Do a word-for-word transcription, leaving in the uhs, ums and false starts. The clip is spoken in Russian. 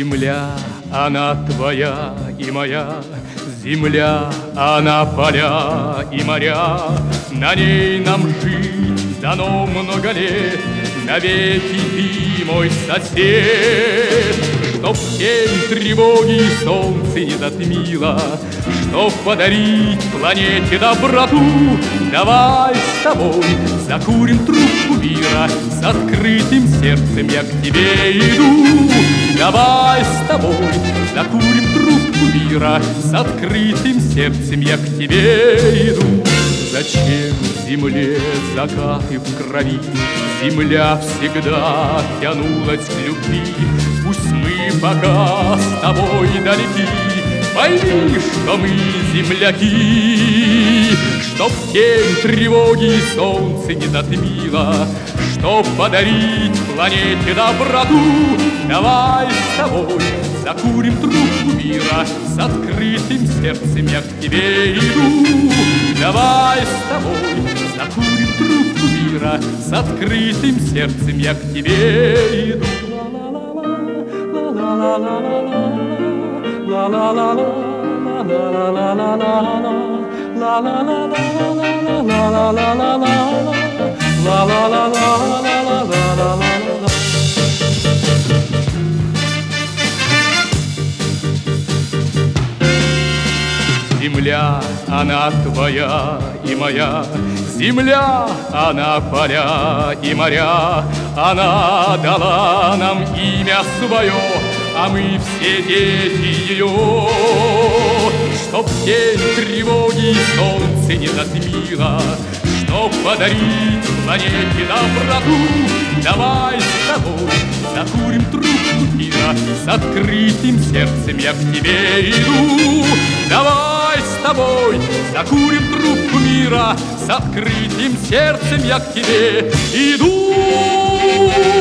Земля, она твоя и моя, земля, она поля и моря. На ней нам жить дано много лет, навеки ты мой сосед. Чтоб тень тревоги солнце не затмило, чтоб подарить планете доброту, давай с тобой закурим трубку мира, с открытым сердцем я к тебе иду. Давай с тобой закурим трубку мира, с открытым сердцем я к тебе иду. Зачем земле закаты в крови? Земля всегда тянулась к любви. Пусть мы пока с тобой далеки, пойми, что мы земляки. Чтоб тень тревоги солнце не затмило, чтоб подарить планете доброту, давай с тобой закурим трубку мира, с открытым сердцем я к тебе иду. Давай с тобой закурим трубку мира, с открытым сердцем я к тебе иду. Земля, она твоя и моя, земля, она поля и моря. Она дала нам имя свое, а мы все дети ее. Чтоб тень тревоги солнце не затмило, чтоб подарить планете доброту, давай с тобой закурим трубку мира, с открытым сердцем я к тебе иду. Давай с тобой закурим трубку мира, с открытым сердцем я к тебе иду.